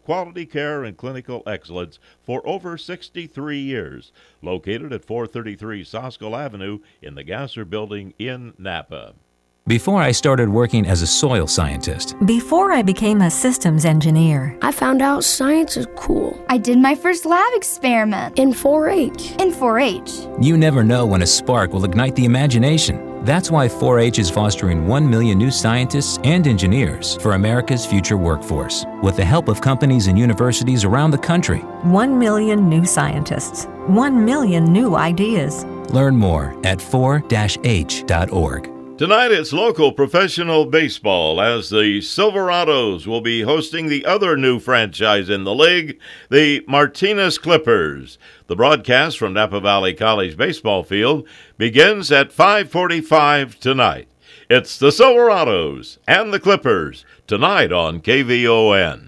of quality care and clinical excellence for over 63 years. Located at 433 Soskell Avenue in the Gasser Building in Napa. Before I started working as a soil scientist. Before I became a systems engineer. I found out science is cool. I did my first lab experiment. In 4-H. In 4-H. You never know when a spark will ignite the imagination. That's why 4-H is fostering 1 million new scientists and engineers for America's future workforce, with the help of companies and universities around the country. 1 million new scientists. 1 million new ideas. Learn more at 4-H.org. Tonight it's local professional baseball as the Silverados will be hosting the other new franchise in the league, the Martinez Clippers. The broadcast from Napa Valley College baseball field begins at 5:45 tonight. It's the Silverados and the Clippers tonight on KVON.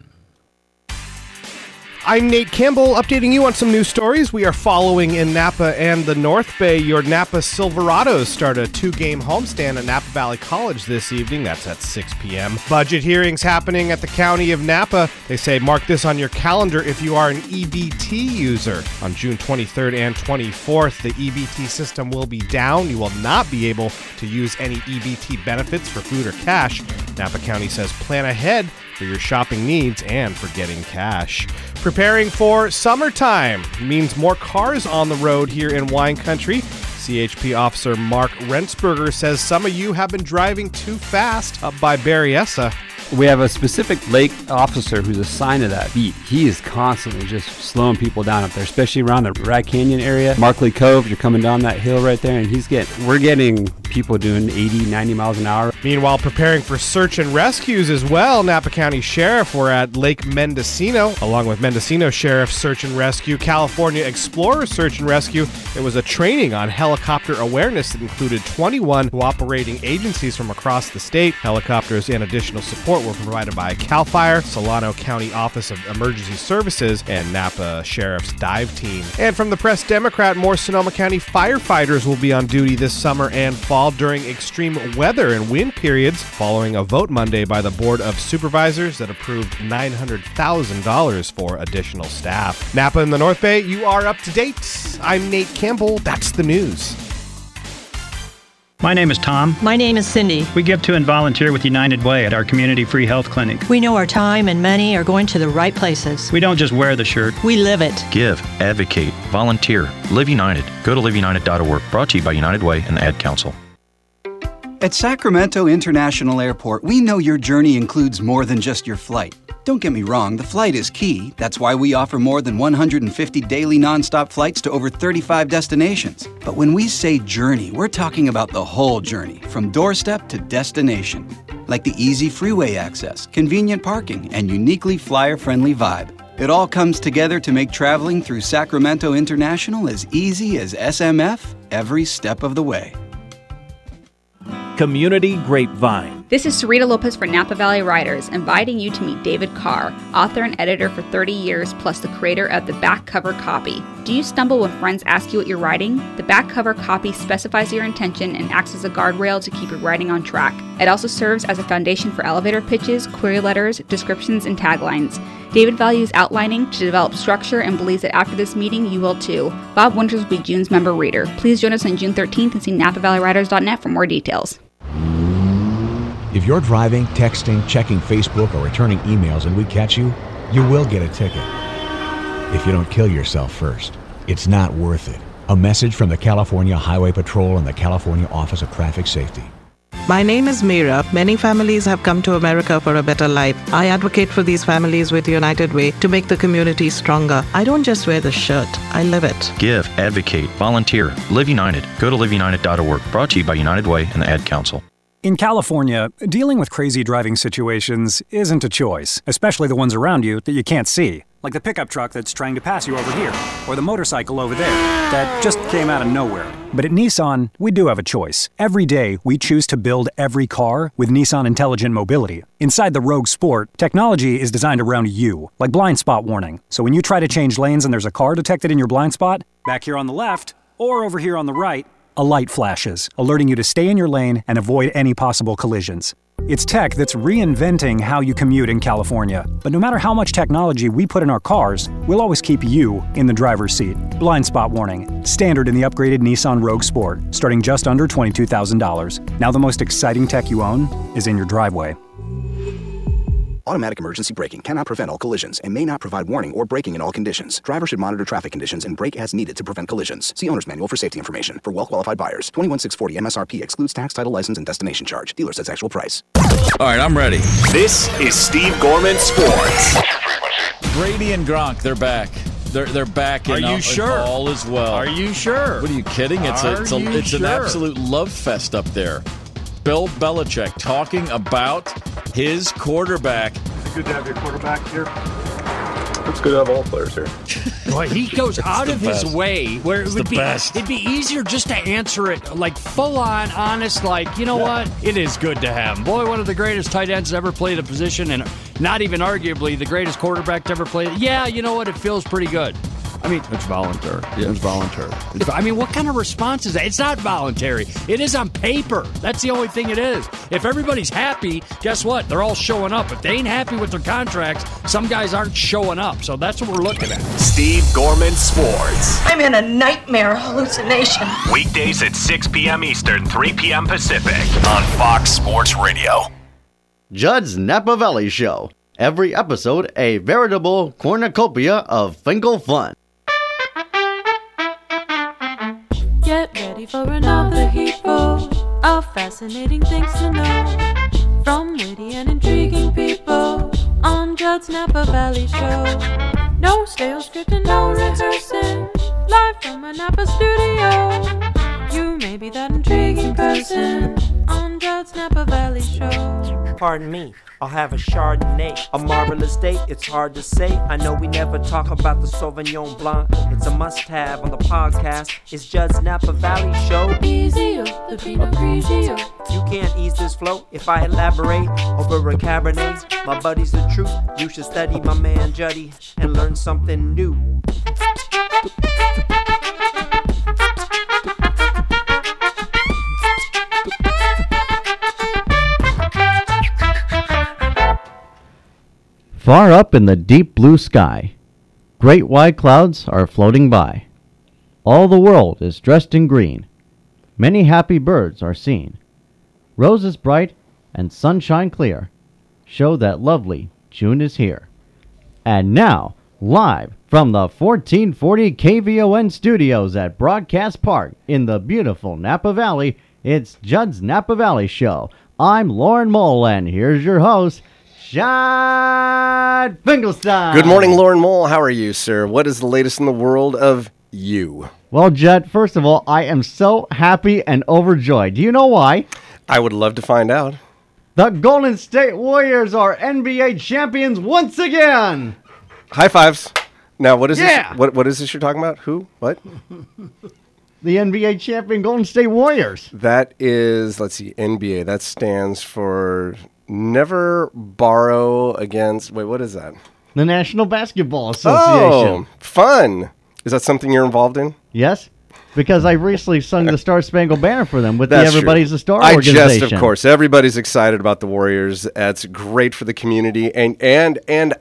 I'm Nate Campbell, updating you on some news stories we are following in Napa and the North Bay. Your Napa Silverados start a 2-game homestand at Napa Valley College this evening. That's at 6 p.m. Budget hearings happening at the County of Napa. They say mark this on your calendar if you are an EBT user. On June 23rd and 24th, the EBT system will be down. You will not be able to use any EBT benefits for food or cash. Napa County says plan ahead for your shopping needs and for getting cash. Preparing for summertime means more cars on the road here in wine country. CHP officer Mark Rentsberger says some of you have been driving too fast up by Berryessa. We have a specific lake officer who's assigned to that beat. He is constantly just slowing people down up there, especially around the Rat Canyon area. Markley Cove, you're coming down that hill right there, and we're getting people doing 80, 90 miles an hour. Meanwhile, preparing for search and rescues as well, Napa County Sheriff were at Lake Mendocino, along with Mendocino Sheriff Search and Rescue, California Explorer Search and Rescue. It was a training on helicopter awareness that included 21 cooperating agencies from across the state. Helicopters and additional support were provided by CAL FIRE, Solano County Office of Emergency Services, and Napa Sheriff's Dive Team. And from the Press Democrat, more Sonoma County firefighters will be on duty this summer and fall during extreme weather and wind periods, following a vote Monday by the Board of Supervisors that approved $900,000 for additional staff. Napa in the North Bay, you are up to date. I'm Nate Campbell. That's the news. My name is Tom. My name is Cindy. We give to and volunteer with United Way at our community free health clinic. We know our time and money are going to the right places. We don't just wear the shirt. We live it. Give, advocate, volunteer, Live United. Go to liveunited.org. Brought to you by United Way and the Ad Council. At Sacramento International Airport, we know your journey includes more than just your flight. Don't get me wrong, the flight is key. That's why we offer more than 150 daily nonstop flights to over 35 destinations. But when we say journey, we're talking about the whole journey, from doorstep to destination. Like the easy freeway access, convenient parking, and uniquely flyer-friendly vibe. It all comes together to make traveling through Sacramento International as easy as SMF every step of the way. Community Grapevine. This is Sarita Lopez for Napa Valley Writers, inviting you to meet David Carr, author and editor for 30 years, plus the creator of the back cover copy. Do you stumble when friends ask you what you're writing? The back cover copy specifies your intention and acts as a guardrail to keep your writing on track. It also serves as a foundation for elevator pitches, query letters, descriptions, and taglines. David values outlining to develop structure and believes that after this meeting, you will too. Bob Winters will be June's member reader. Please join us on June 13th and see NapaValleyWriters.net for more details. If you're driving, texting, checking Facebook, or returning emails and we catch you, you will get a ticket. If you don't kill yourself first, it's not worth it. A message from the California Highway Patrol and the California Office of Traffic Safety. My name is Meera. Many families have come to America for a better life. I advocate for these families with United Way to make the community stronger. I don't just wear the shirt, I live it. Give, advocate, volunteer, Live United. Go to liveunited.org. Brought to you by United Way and the Ad Council. In California, dealing with crazy driving situations isn't a choice, especially the ones around you that you can't see. Like the pickup truck that's trying to pass you over here, or the motorcycle over there that just came out of nowhere. But at Nissan, we do have a choice. Every day, we choose to build every car with Nissan Intelligent Mobility. Inside the Rogue Sport, technology is designed around you, like blind spot warning. So when you try to change lanes and there's a car detected in your blind spot, back here on the left, or over here on the right, a light flashes, alerting you to stay in your lane and avoid any possible collisions. It's tech that's reinventing how you commute in California. But no matter how much technology we put in our cars, we'll always keep you in the driver's seat. Blind spot warning. Standard in the upgraded Nissan Rogue Sport, starting just under $22,000. Now the most exciting tech you own is in your driveway. Automatic emergency braking cannot prevent all collisions and may not provide warning or braking in all conditions. Driver should monitor traffic conditions and brake as needed to prevent collisions. See Owner's Manual for safety information. For well-qualified buyers, $21,640 MSRP excludes tax, title, license, and destination charge. Dealer says actual price. All right, I'm ready. This is Steve Gorman Sports. Brady and Gronk, they're back. They're back. Are you sure? All is well. Are you sure? What are you kidding? It's an absolute love fest up there. Bill Belichick talking about his quarterback. It's good to have your quarterback here. It's good to have all players here. Boy, he goes out of his way where it'd be easier just to answer it like full on, honest, like, you know what? It is good to have him. Boy, one of the greatest tight ends to ever play the position, and not even arguably the greatest quarterback to ever play it. Yeah, you know what? It feels pretty good. I mean, it's voluntary. Yeah. It's voluntary. I mean, what kind of response is that? It's not voluntary. It is on paper. That's the only thing it is. If everybody's happy, guess what? They're all showing up. If they ain't happy with their contracts, some guys aren't showing up. So that's what we're looking at. Steve Gorman Sports. I'm in a nightmare hallucination. Weekdays at 6 p.m. Eastern, 3 p.m. Pacific on Fox Sports Radio. Judd's Napa Valley Show. Every episode, a veritable cornucopia of Finkel fun. Get ready for another heapful of fascinating things to know from witty and intriguing people on Judd's Napa Valley Show. No stale script and no rehearsing, live from a Napa studio. You may be that intriguing person on Judd's Napa Valley Show. Pardon me, I'll have a Chardonnay. A marvelous date, it's hard to say. I know we never talk about the Sauvignon Blanc. It's a must-have on the podcast. It's Judd's Napa Valley Show. Easier, the Pinot Grigio. You can't ease this flow if I elaborate over a Cabernet. My buddy's the truth. You should study my man Juddy and learn something new. Far up in the deep blue sky, great white clouds are floating by. All the world is dressed in green. Many happy birds are seen. Roses bright and sunshine clear show that lovely June is here. And now, live from the 1440 KVON studios at Broadcast Park in the beautiful Napa Valley, it's Judd's Napa Valley Show. I'm Lauren Mole, and here's your host, Judd Finkelstein. Good morning, Lauren Mole. How are you, sir? What is the latest in the world of you? Well, Judd, first of all, I am so happy and overjoyed. Do you know why? I would love to find out. The Golden State Warriors are NBA champions once again. High fives. Now, what is this? What is this you're talking about? Who? What? The NBA champion Golden State Warriors. That is, let's see, NBA. That stands for Never Borrow Against, wait, what is that? The National Basketball Association. Oh, fun. Is that something you're involved in? Yes, because I recently sung the Star Spangled Banner for them with the Everybody's a Star organization. I jest, of course. Everybody's excited about the Warriors. That's great for the community. And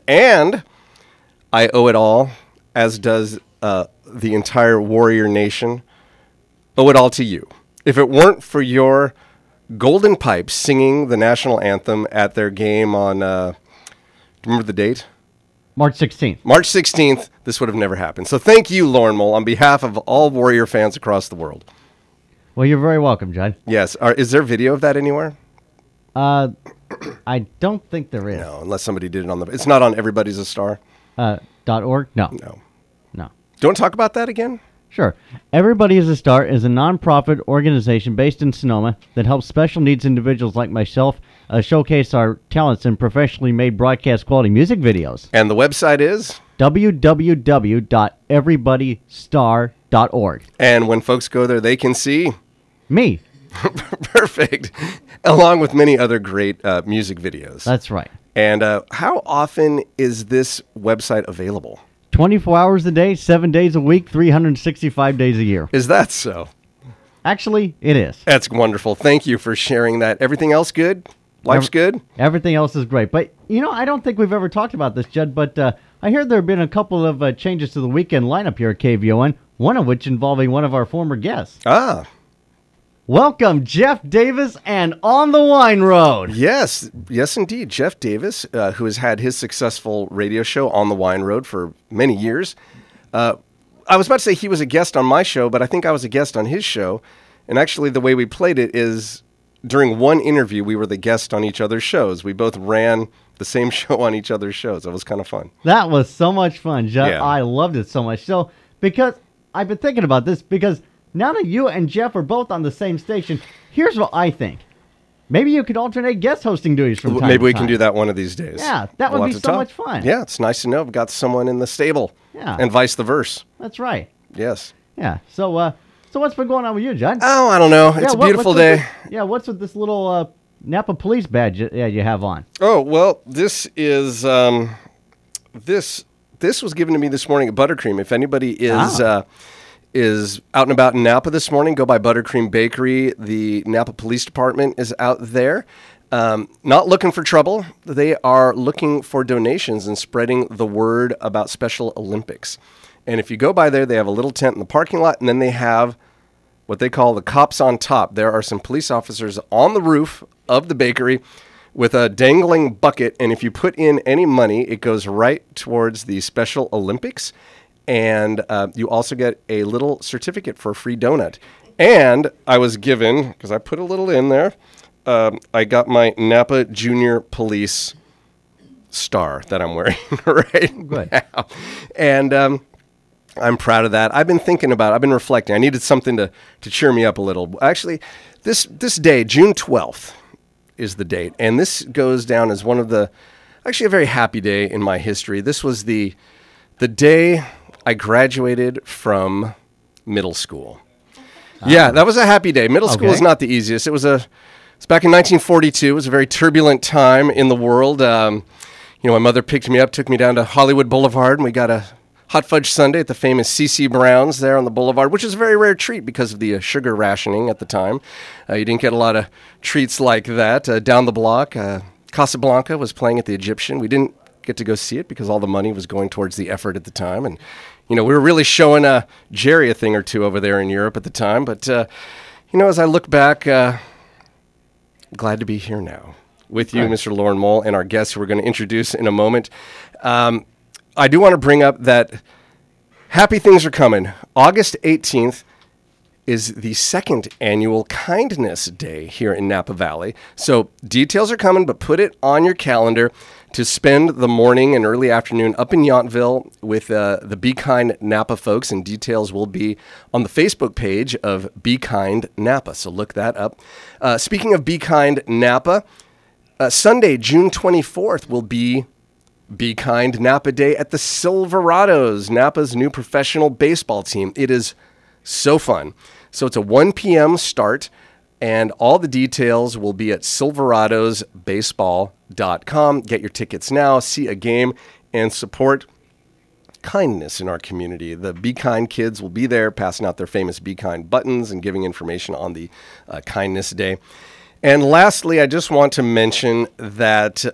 I owe it all, as does the entire Warrior Nation, owe it all to you. If it weren't for your Golden Pipes singing the national anthem at their game on, do you remember the date? March 16th. March 16th, this would have never happened. So thank you, Lauren Mole, on behalf of all Warrior fans across the world. Well, you're very welcome, Judd. Yes. Is there video of that anywhere? I don't think there is. No, unless somebody did it on the... It's not on Everybody's a Star? .org? No. Do you want to talk about that again? Sure. Everybody is a Star is a nonprofit organization based in Sonoma that helps special needs individuals like myself showcase our talents in professionally made broadcast quality music videos. And the website is? www.everybodystar.org. And when folks go there, they can see? Me. Perfect. Along with many other great music videos. That's right. And how often is this website available? 24 hours a day, 7 days a week, 365 days a year. Is that so? Actually, it is. That's wonderful. Thank you for sharing that. Everything else good? Life's good. Everything else is great. But, I don't think we've ever talked about this, Judd, but I hear there have been a couple of changes to the weekend lineup here at KVON, one of which involving one of our former guests. Welcome, Jeff Davis and On the Wine Road. Yes, indeed. Jeff Davis, who has had his successful radio show On the Wine Road for many years. I was about to say he was a guest on my show, but I think I was a guest on his show. And actually, the way we played it is during one interview, we were the guest on each other's shows. We both ran the same show on each other's shows. It was kind of fun. That was so much fun, Jeff. Yeah. I loved it so much. So, because I've been thinking about this, because now that you and Jeff are both on the same station, here's what I think. Maybe you could alternate guest hosting duties from time to time. Maybe we can do that one of these days. Yeah, that would be so much fun. Yeah, it's nice to know we've got someone in the stable. Yeah. And vice versa. That's right. Yes. Yeah. So what's been going on with you, Judd? Oh, I don't know. It's a beautiful day. What's with this little Napa police badge you have on? Oh, well, this is this was given to me this morning at Buttercream. If anybody is out and about in Napa this morning, go by Buttercream Bakery. The Napa Police Department is out there. Not looking for trouble. They are looking for donations and spreading the word about Special Olympics. And if you go by there, they have a little tent in the parking lot, and then they have what they call the cops on top. There are some police officers on the roof of the bakery with a dangling bucket, and if you put in any money, it goes right towards the Special Olympics. And you also get a little certificate for a free donut. And I was given, because I put a little in there, I got my Napa Junior Police star that I'm wearing right now. And I'm proud of that. I've been thinking about it. I've been reflecting. I needed something to cheer me up a little. Actually, this day, June 12th, is the date. And this goes down as one of a very happy day in my history. This was the day I graduated from middle school. Yeah, that was a happy day. Middle school is not the easiest. It's back in 1942. It was a very turbulent time in the world. My mother picked me up, took me down to Hollywood Boulevard, and we got a hot fudge sundae at the famous C.C. Brown's there on the boulevard, which is a very rare treat because of the sugar rationing at the time. You didn't get a lot of treats like that. Down the block, Casablanca was playing at the Egyptian. We didn't get to go see it because all the money was going towards the effort at the time. And, we were really showing Jerry a thing or two over there in Europe at the time. But, as I look back, glad to be here now with you, Mr. Lauren Mole, and our guests who we're going to introduce in a moment. I do want to bring up that happy things are coming. August 18th is the second annual Kindness Day here in Napa Valley. So details are coming, but put it on your calendar to spend the morning and early afternoon up in Yountville with the Be Kind Napa folks, and details will be on the Facebook page of Be Kind Napa, so look that up. Speaking of Be Kind Napa, Sunday, June 24th will be Kind Napa Day at the Silverados, Napa's new professional baseball team. It is so fun. So it's a 1 p.m. start, and all the details will be at silveradosbaseball.com. Get your tickets now, see a game, and support kindness in our community. The Be Kind kids will be there passing out their famous Be Kind buttons and giving information on the Kindness Day. And lastly, I just want to mention that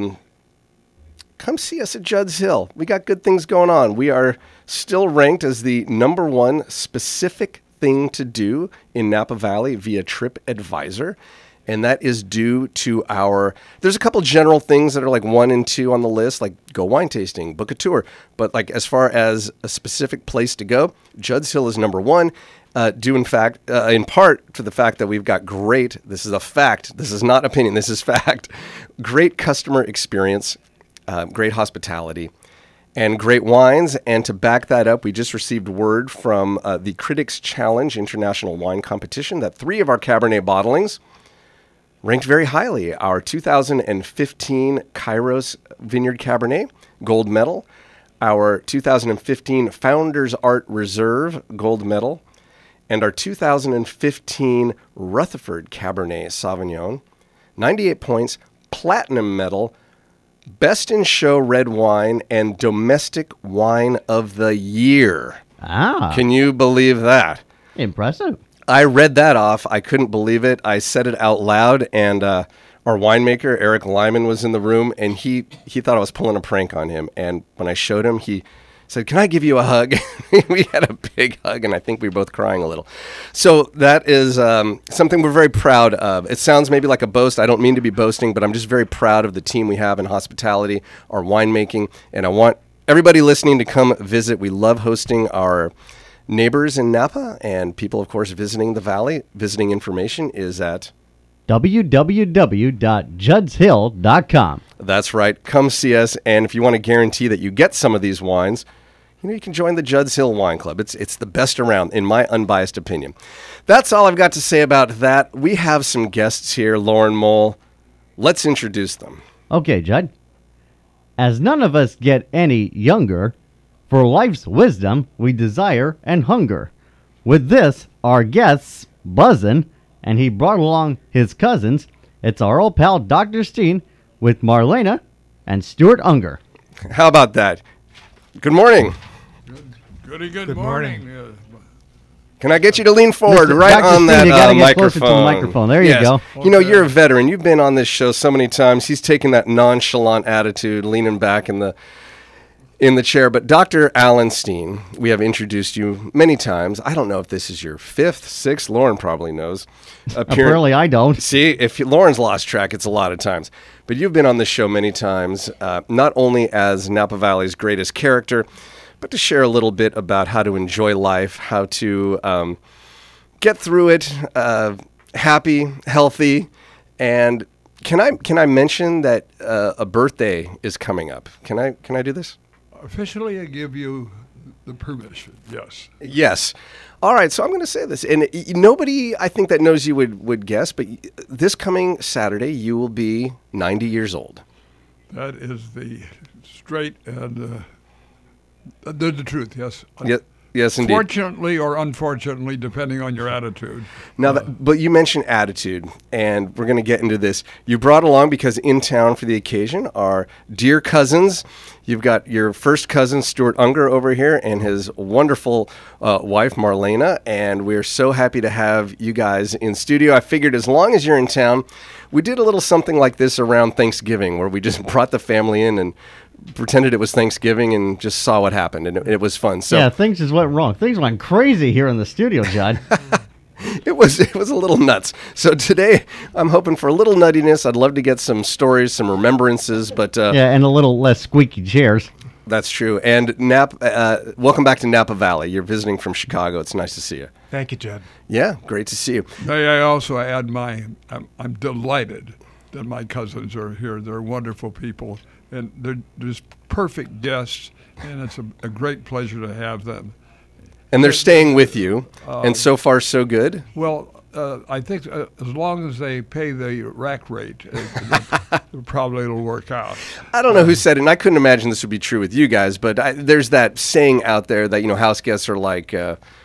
come see us at Judd's Hill. We got good things going on. We are still ranked as the #1 specific thing to do in Napa Valley via TripAdvisor. And that is due to there's a couple general things that are like 1 and 2 on the list, like go wine tasting, book a tour. But like as far as a specific place to go, Judd's Hill is #1. Due in part to the fact that we've got this is a fact, this is not opinion, this is fact, great customer experience, great hospitality, and great wines. And to back that up, we just received word from the Critics Challenge International Wine Competition that 3 of our Cabernet bottlings ranked very highly. Our 2015 Kairos Vineyard Cabernet, gold medal. Our 2015 Founders Art Reserve, gold medal. And our 2015 Rutherford Cabernet Sauvignon, 98 points, platinum medal, Best in Show red wine, and Domestic Wine of the Year. Can you believe that? Impressive. I read that off. I couldn't believe it. I said it out loud, and Our winemaker, Eric Lyman, was in the room, and he thought I was pulling a prank on him. And when I showed him, he said, "Can I give you a hug?" We had a big hug, and I think we were both crying a little. So that is something we're very proud of. It sounds maybe like a boast. I don't mean to be boasting, but I'm just very proud of the team we have in hospitality, our winemaking, and I want everybody listening to come visit. We love hosting our neighbors in Napa and people, of course, visiting the Valley. Visiting information is at www.juddshill.com. That's right. Come see us, and if you want to guarantee that you get some of these wines, you can join the Judd's Hill Wine Club. It's the best around, in my unbiased opinion. That's all I've got to say about that. We have some guests here, Lauren Mole. Let's introduce them. Okay, Judd. As none of us get any younger, for life's wisdom we desire and hunger. With this, our guests buzzin', and he brought along his cousins. It's our old pal Dr. Steen with Marlena and Stuart Unger. How about that? Good morning. Good morning. Can I get you to lean forward Mr. right Dr. on Steen, that you gotta get microphone? closer to the microphone. There you go. You know, you're a veteran. You've been on this show so many times. He's taken that nonchalant attitude, leaning back in the chair. But Dr. Alan Steen, we have introduced you many times. I don't know if this is your fifth, sixth. Lauren probably knows. Apparently I don't. See, if Lauren's lost track, it's a lot of times. But you've been on this show many times, not only as Napa Valley's greatest character, but to share a little bit about how to enjoy life, how to get through it, happy, healthy. And can I mention that a birthday is coming up? Can I do this? Officially, I give you the permission, yes. Yes. All right, so I'm going to say this. And nobody, I think, that knows you would guess, but this coming Saturday, you will be 90 years old. That is the straight and the truth, yes. Yes, indeed. Fortunately or unfortunately, depending on your attitude. Now, but you mentioned attitude, and we're going to get into this. You brought along, because in town for the occasion, are dear cousins. You've got your first cousin, Stuart Unger, over here, and his wonderful wife, Marlena, and we're so happy to have you guys in studio. I figured as long as you're in town, we did a little something like this around Thanksgiving, where we just brought the family in and pretended it was Thanksgiving and just saw what happened, and it was fun. So yeah, things just went wrong. Things went crazy here in the studio, Judd. It was a little nuts. So today, I'm hoping for a little nuttiness. I'd love to get some stories, some remembrances, but yeah, and a little less squeaky chairs. That's true. And welcome back to Napa Valley. You're visiting from Chicago. It's nice to see you. Thank you, Judd. Yeah, great to see you. May I also add I'm delighted that my cousins are here. They're wonderful people, and they're just perfect guests, and it's a great pleasure to have them. And they're staying with you, and so far so good? Well, I think as long as they pay the rack rate, probably it'll work out. I don't know who said it, and I couldn't imagine this would be true with you guys, but there's that saying out there that, house guests are like,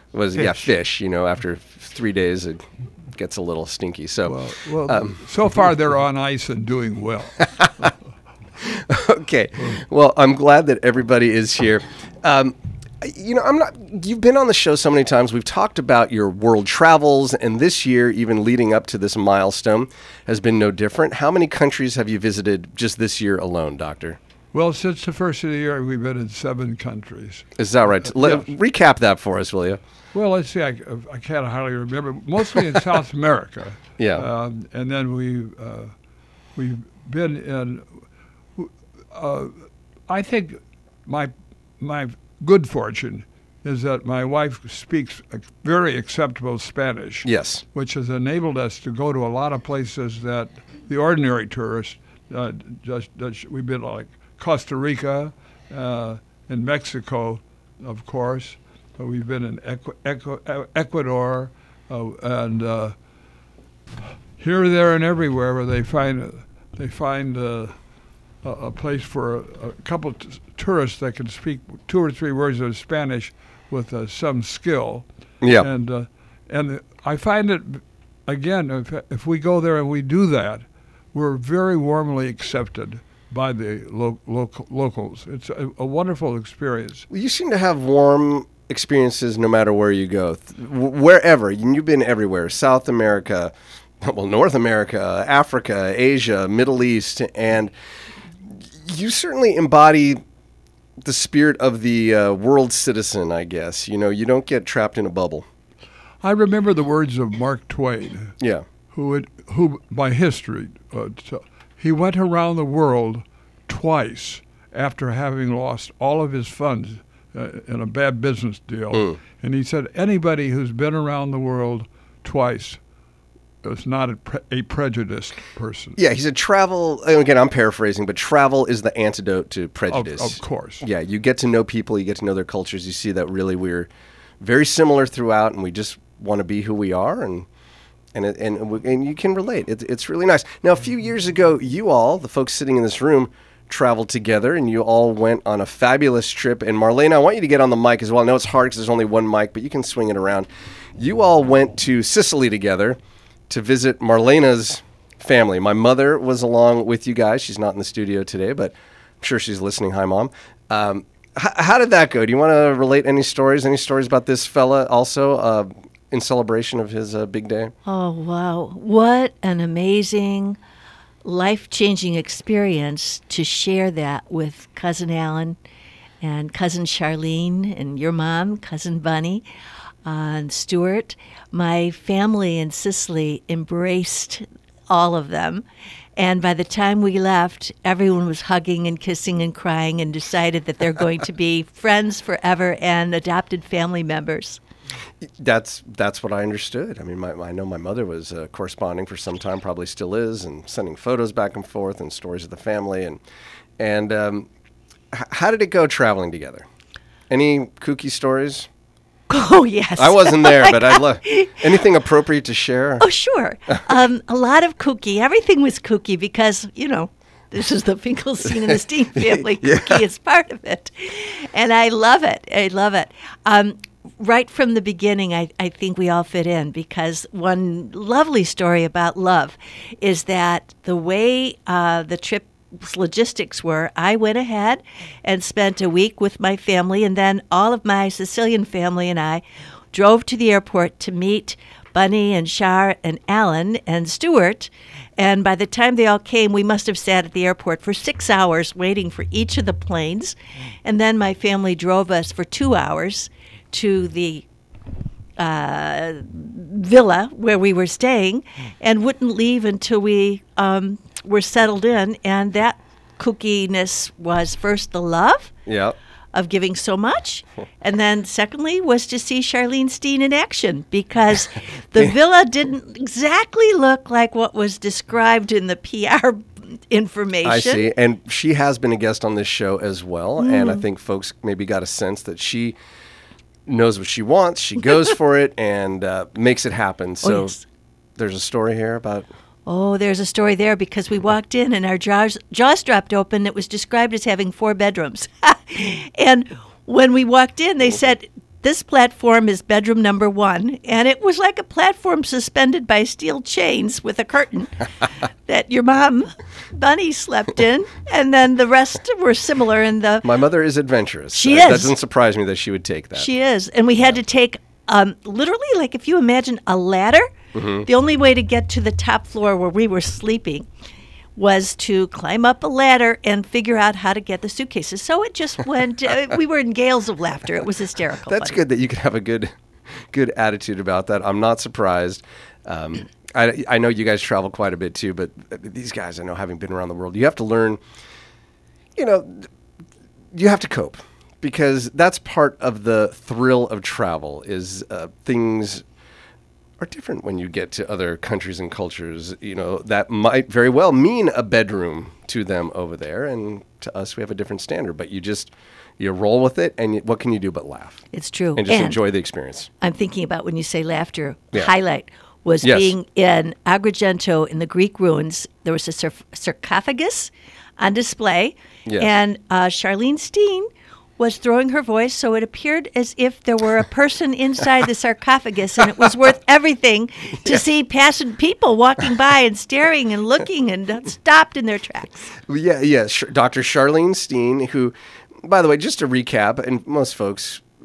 fish. After 3 days it gets a little stinky. So, so far they're on ice and doing well. Okay. Well, I'm glad that everybody is here. You've been on the show so many times. We've talked about your world travels, and this year, even leading up to this milestone, has been no different. How many countries have you visited just this year alone, Doctor? Well, since the first of the year, we've been in 7 countries. Is that right? Recap that for us, will you? Well, let's see. I can't hardly remember. Mostly in South America. Yeah. And then we've been in. I think my good fortune is that my wife speaks a very acceptable Spanish. Yes. Which has enabled us to go to a lot of places that the ordinary tourist we've been like Costa Rica, in Mexico, of course. We've been in Ecuador, and here, there, and everywhere where they find a place for a couple tourists that can speak 2 or 3 words of Spanish with some skill. Yeah. And I find it, again, if we go there and we do that, we're very warmly accepted by the locals. It's a wonderful experience. Well, you seem to have warm experiences no matter where you go. Wherever. You've been everywhere. South America, North America, Africa, Asia, Middle East, and you certainly embody the spirit of the world citizen, I guess. You know, you don't get trapped in a bubble. I remember the words of Mark Twain. Yeah. Who by history, he went around the world twice after having lost all of his funds in a bad business deal. And he said anybody who's been around the world twice is not a prejudiced person. Yeah, he said travel, again, I'm paraphrasing, but travel is the antidote to prejudice. Of course. Yeah, you get to know people, you get to know their cultures, you see that really we're very similar throughout, and we just want to be who we are, and you can relate. It's really nice. Now, a few years ago, you all, the folks sitting in this room, traveled together, and you all went on a fabulous trip. And Marlena, I want you to get on the mic as well. I know it's hard because there's only one mic, but you can swing it around. You all went to Sicily together to visit Marlena's family. My mother was along with you guys. She's not in the studio today, but I'm sure she's listening. Hi, Mom. How did that go? Do you want to relate any stories about this fella also in celebration of his big day? Oh, wow. What an amazing, life-changing experience to share that with Cousin Alan and Cousin Charlene and your mom, Cousin Bunny, and Stuart. My family in Sicily embraced all of them. And by the time we left, everyone was hugging and kissing and crying and decided that they're going to be friends forever and adopted family members. That's what I understood. I mean, I know my mother was corresponding for some time, probably still is, and sending photos back and forth and stories of the family. And how did it go traveling together? Any kooky stories? Oh, yes. I wasn't there, but I'd love anything appropriate to share. Oh, sure. A lot of kooky. Everything was kooky because, you know, this is the Finkelstein and the Steen family. Yeah. Kooky is part of it. And I love it. I love it. Right from the beginning, I think we all fit in because one lovely story about love is that the way the trip's logistics were, I went ahead and spent a week with my family, and then all of my Sicilian family and I drove to the airport to meet Bunny and Char and Alan and Stuart. And by the time they all came, we must have sat at the airport for 6 hours waiting for each of the planes. And then my family drove us for 2 hours to the villa where we were staying and wouldn't leave until we were settled in. And that kookiness was first the love of giving so much, and then secondly was to see Charlene Steen in action, because the villa didn't exactly look like what was described in the PR information. I see. And she has been a guest on this show as well, and I think folks maybe got a sense that she knows what she wants, she goes for it, and makes it happen. So there's a story here about... Oh, there's a story there because we walked in and our jaws dropped open. It was described as having 4 bedrooms. And when we walked in, they said, this platform is bedroom number 1. And it was like a platform suspended by steel chains with a curtain that your mom, Bunny, slept in. And then the rest were similar. In the My mother is adventurous. She is. That doesn't surprise me that she would take that. She is. And we had to take, literally, like if you imagine a ladder, the only way to get to the top floor where we were sleeping was to climb up a ladder and figure out how to get the suitcases. So it just went, we were in gales of laughter. It was hysterical. That's good that you can have a good attitude about that. I'm not surprised. I know you guys travel quite a bit too, but these guys, I know, having been around the world, you have to learn, you have to cope, because that's part of the thrill of travel is things are different when you get to other countries and cultures, that might very well mean a bedroom to them over there. And to us, we have a different standard, but you roll with it. And what can you do but laugh? It's true. And just enjoy the experience. I'm thinking about when you say laughter, highlight was being in Agrigento in the Greek ruins. There was a sarcophagus on display. Yes. And Charlene Steen was throwing her voice, so it appeared as if there were a person inside the sarcophagus, and it was worth everything to see passing people walking by and staring and looking and stopped in their tracks. Dr. Charlene Steen, who, by the way, just to recap, and most folks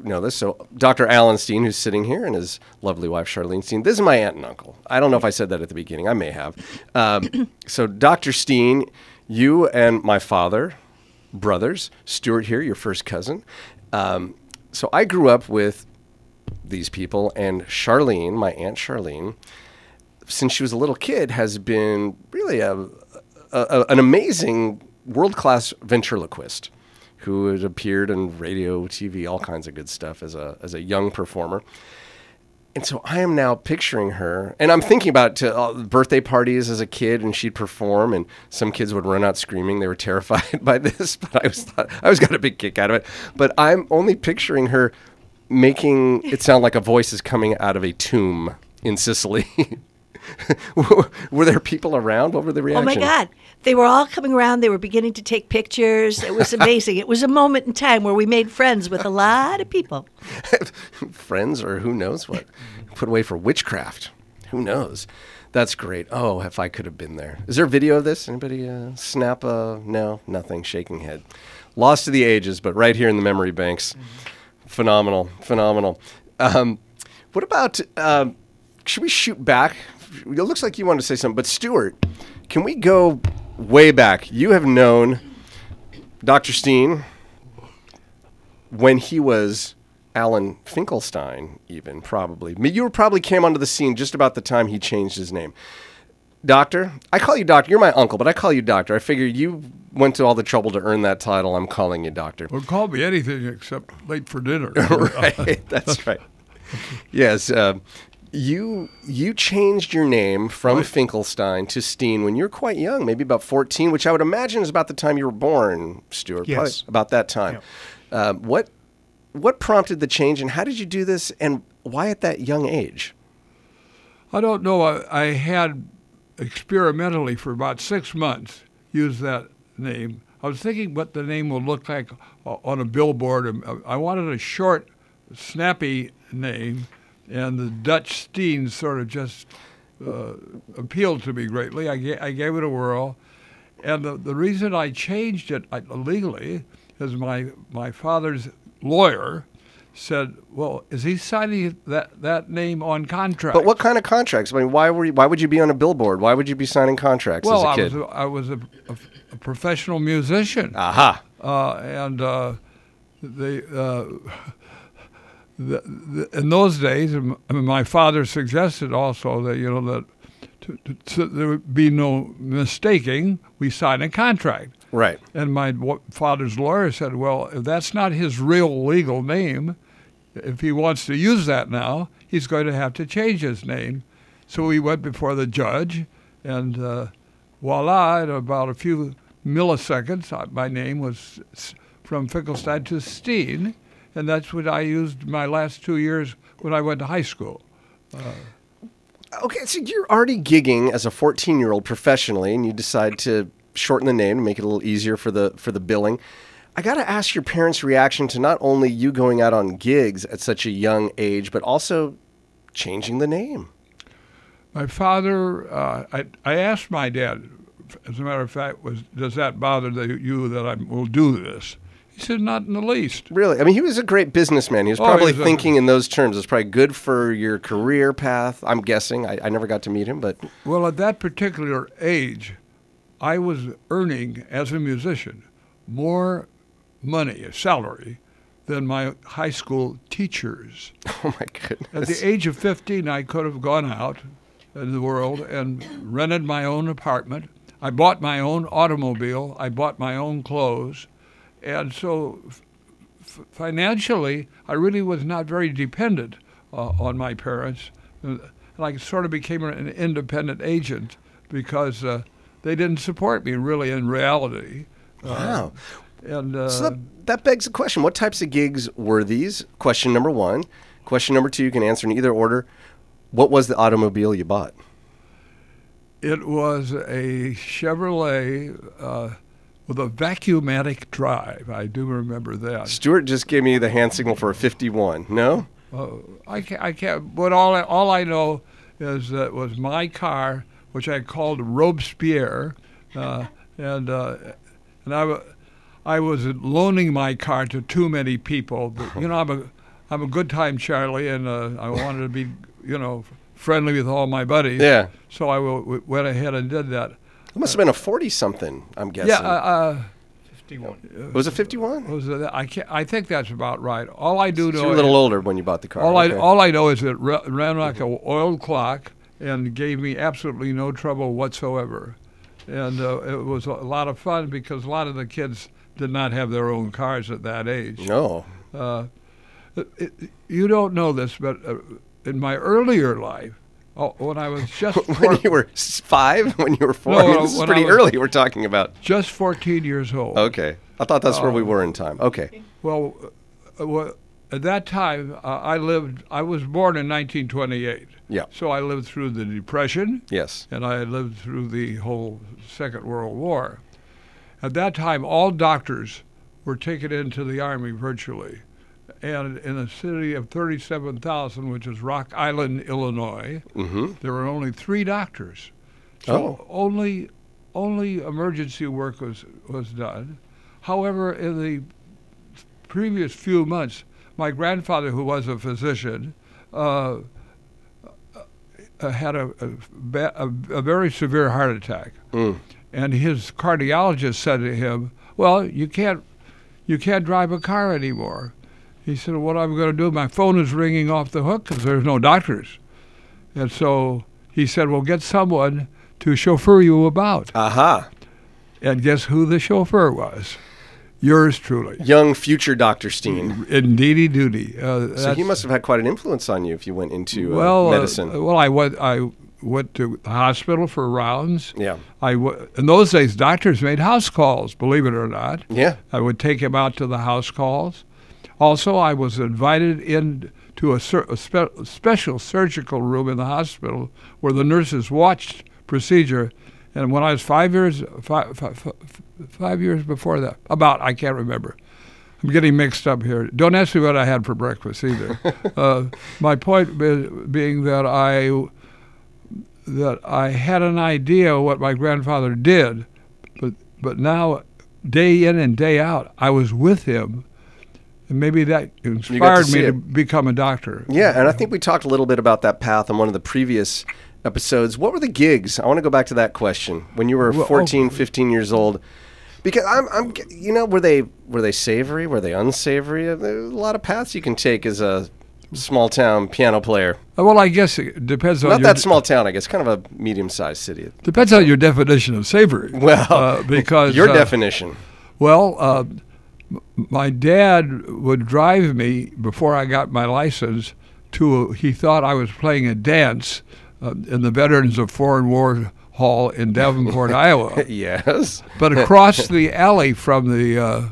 know this. So Dr. Alan Steen, who's sitting here, and his lovely wife, Charlene Steen. This is my aunt and uncle. I don't know if I said that at the beginning. I may have. So Dr. Steen, you and my father, brothers, Stuart here, your first cousin. So I grew up with these people, and Charlene, my Aunt Charlene, since she was a little kid, has been really an amazing world-class ventriloquist who had appeared in radio, TV, all kinds of good stuff as a young performer. And so I am now picturing her, and I'm thinking about birthday parties as a kid, and she'd perform, and some kids would run out screaming. They were terrified by this, but I always got a big kick out of it. But I'm only picturing her making it sound like a voice is coming out of a tomb in Sicily. Were there people around? What were the reactions? Oh, my God. They were all coming around. They were beginning to take pictures. It was amazing. It was a moment in time where we made friends with a lot of people. Friends, or who knows what. Put away for witchcraft. Who knows? That's great. Oh, if I could have been there. Is there a video of this? Anybody snap a... No, nothing. Shaking head. Lost to the ages, but right here in the memory banks. Phenomenal. What about... should we shoot back? It looks like you wanted to say something, but Stuart, can we go way back? You have known Dr. Steen when he was Alan Finkelstein, even, probably. You probably came onto the scene just about the time he changed his name. Doctor? I call you Doctor. You're my uncle, but I call you Doctor. I figure you went to all the trouble to earn that title. I'm calling you Doctor. Well, call me anything except late for dinner. Right, that's right. Yes, You changed your name from Finkelstein to Steen when you were quite young, maybe about 14, which I would imagine is about the time you were born, Stuart. Yes. Probably about that time. Yeah. What prompted the change, and how did you do this, and why at that young age? I don't know. I had experimentally for about 6 months used that name. I was thinking what the name would look like on a billboard. I wanted a short, snappy name. And the Dutch Steen sort of just appealed to me greatly. I gave it a whirl. And the reason I changed it legally is my father's lawyer said, well, is he signing that name on contract? But what kind of contracts? I mean, why would you be on a billboard? Why would you be signing contracts as a kid? I was a professional musician. Aha. In those days, my father suggested also that so there would be no mistaking. We sign a contract. Right. And my father's lawyer said, well, if that's not his real legal name, if he wants to use that now, he's going to have to change his name. So we went before the judge, and voila, in about a few milliseconds, my name was from Finkelstein to Steen. And that's what I used my last 2 years when I went to high school. Okay, so you're already gigging as a 14-year-old professionally, and you decide to shorten the name and make it a little easier for the billing. I got to ask your parents' reaction to not only you going out on gigs at such a young age, but also changing the name. My father, I asked my dad, as a matter of fact, does that bother you that I will do this? He said, not in the least. Really? I mean, he was a great businessman. He was probably thinking in those terms. It's probably good for your career path, I'm guessing. I never got to meet him, but... Well, at that particular age, I was earning, as a musician, more money, salary, than my high school teachers. Oh, my goodness. At the age of 15, I could have gone out in the world and rented my own apartment. I bought my own automobile. I bought my own clothes. And so financially, I really was not very dependent on my parents. And I sort of became an independent agent because they didn't support me really in reality. Wow. So that begs the question, what types of gigs were these? Question number one. Question number two, you can answer in either order. What was the automobile you bought? It was a Chevrolet with a Vacuumatic drive. I do remember that. Stuart just gave me the hand signal for a 51. No? I can't. But all I know is that it was my car, which I called Robespierre, and I was loaning my car to too many people. But, I'm a good time Charlie, and I wanted to be, friendly with all my buddies. Yeah. So I went ahead and did that. It must have been a 40-something, I'm guessing. Yeah. 51. Was it 51? I think that's about right. All I do know. So you were a little older when you bought the car. All I know is it ran like an oiled clock and gave me absolutely no trouble whatsoever. And it was a lot of fun because a lot of the kids did not have their own cars at that age. No. You don't know this, but in my earlier life, when I was just... when you were 5? When you were 4? No, this is pretty early we're talking about. Just 14 years old. Okay. I thought that's where we were in time. Okay. Well, at that time, I was born in 1928. Yeah. So I lived through the Depression. Yes. And I lived through the whole Second World War. At that time, all doctors were taken into the Army virtually. And in a city of 37,000, which is Rock Island, Illinois, there were only 3 doctors. So only emergency work was done. However, in the previous few months, my grandfather, who was a physician, had a very severe heart attack. And his cardiologist said to him, well, you can't drive a car anymore. He said, what am I going to do? My phone is ringing off the hook because there's no doctors. And so he said, well, get someone to chauffeur you about. Aha. And guess who the chauffeur was? Yours truly. Young future Dr. Steen. Indeedy duty. So he must have had quite an influence on you if you went into medicine. I went to the hospital for rounds. Yeah. In those days, doctors made house calls, believe it or not. Yeah. I would take him out to the house calls. Also, I was invited in to a special surgical room in the hospital where the nurses watched procedure. And when I was 5 years before that, I can't remember. I'm getting mixed up here. Don't ask me what I had for breakfast either. My point being that I had an idea what my grandfather did, but now, day in and day out, I was with him. And maybe that inspired me to become a doctor. Yeah, and I think we talked a little bit about that path on one of the previous episodes. What were the gigs? I want to go back to that question. When you were 14, 15 years old, because I'm were they savory? Were they unsavory? There's a lot of paths you can take as a small town piano player. Well, I guess it depends on not that small town. I guess kind of a medium-sized city. Depends on your definition of savory. Well, because your definition. Well. My dad would drive me before I got my license he thought I was playing a dance in the Veterans of Foreign War Hall in Davenport, Iowa. Yes. But across the alley from the